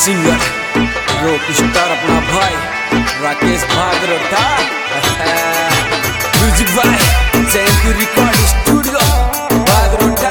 Singer rock star अपना भाई Rakesh Bhagrota music by Jayanti record studio Bhagrota.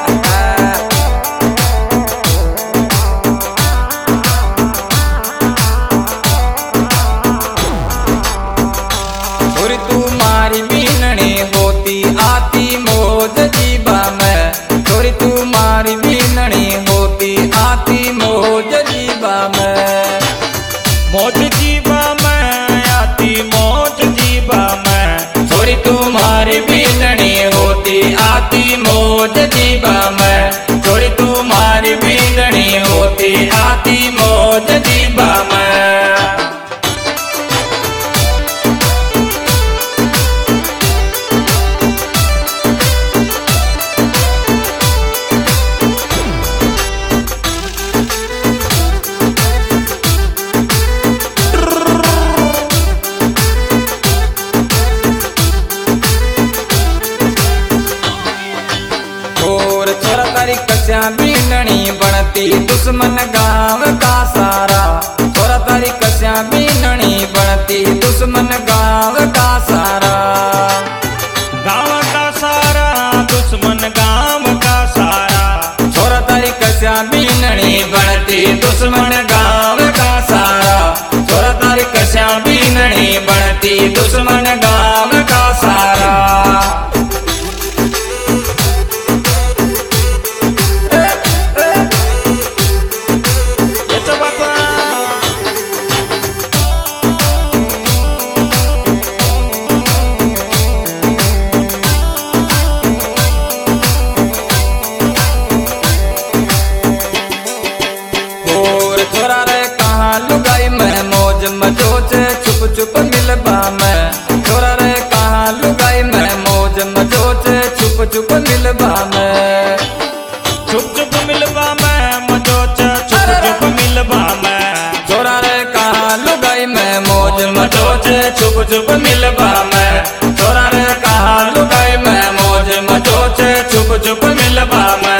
और तुम्हारी बीननी होती आती मौज जीबा में, और तुम्हारी बीननी होती आती मौज जीबा में, मौज जीबा में आती मौज जीबा में, थोड़ी तुम्हारी बीननी होती आती मौज जीबा में, थोड़ी तुम्हारी बीननी होती आती मौज जीबा में। कस्या बीननी बनती दुश्मन गाँव का सारा, थोड़ा तारी कस्या बीननी बनती दुश्मन गाँव का सारा, गाँव का सारा दुश्मन गाँव का सारा, थोड़ा तारी कस्या बीननी बनती दुश्मन गाँव का सारा, थोड़ा तारी कस्या बीननी बनती दुश्मन गाँव का सारा। मजोच चुप चुप मिलबा में, छोरा रे कहाँ लुगाई में मौज मजोच चुप चुप मिलबा में, चुप चुप मिलबा में मजोच चुप चुप मिलबा में, छोरा रे कहाँ लुगाई में मौज मजोच चुप चुप मिलबा में, छोरा रे कहाँ लुगाई में मौज मजोच चुप चुप मिलबा में।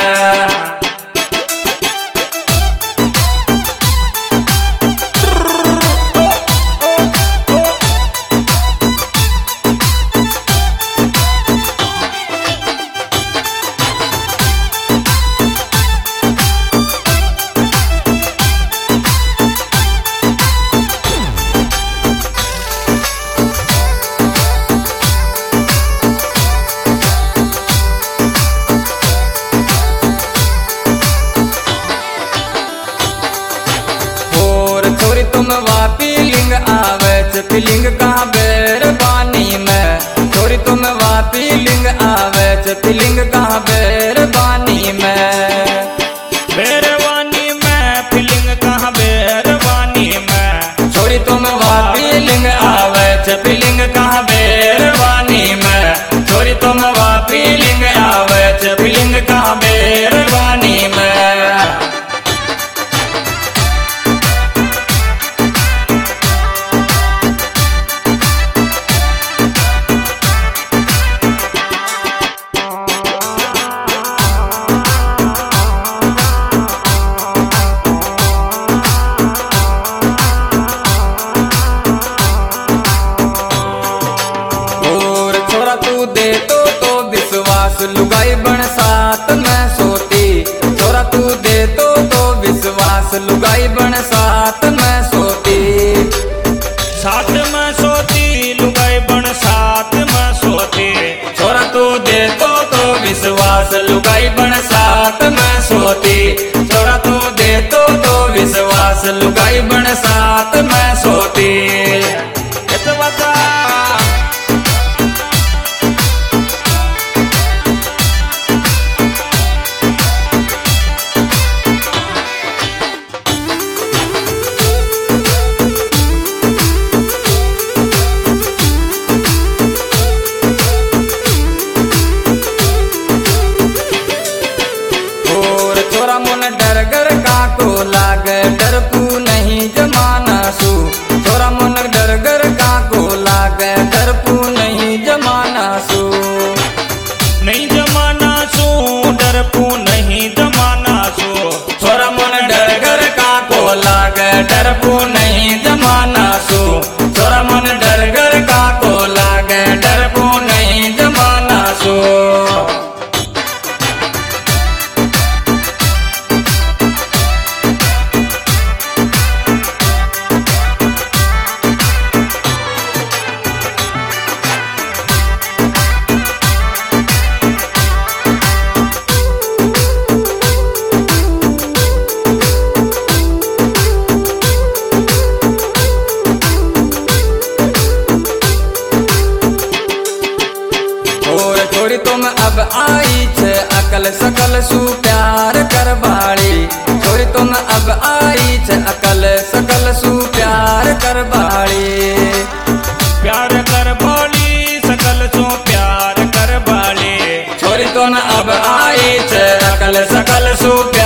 तुम वापी लिंग आवे फीलिंग कहाँ बेरबानी में, थोड़ी तुम वापी लिंग आवे फीलिंग कहाँ बेरबानी में, बेरवानी में फीलिंग कहाँ बेरवानी में, थोड़ी तुम वापी लिंग आवे फीलिंग कहाँ बेरबानी में, थोड़ी तुम वापी लिंग आवे फीलिंग कहाँ बेरबानी में। दे तो विश्वास लुगाई बन साथ में सोती, छोरा तू दे तो विश्वास लुगाई बन साथ में सोती, साथ में सोती लुगाई बन साथ में सोती, छोरा तू दे तो विश्वास लुगाई बन साथ में सोती, छोरा तू दे तो विश्वास लुगाई बन साथ में सोती। डर गर का को लागे डर पू नहीं डरपो नहीं जमाना सो छोरा मन डर घर का को लागे डरपो नहीं जमाना सो छोरी तुम अब आई छे अकल सकल सु प्यार करवाड़ी छोरी तुम अब आई छे अकल सकल सु प्यार करवाड़ी प्यार करवाली सकल सो प्यार करवाली छोरी तुम अब आई छे अकल सकल सु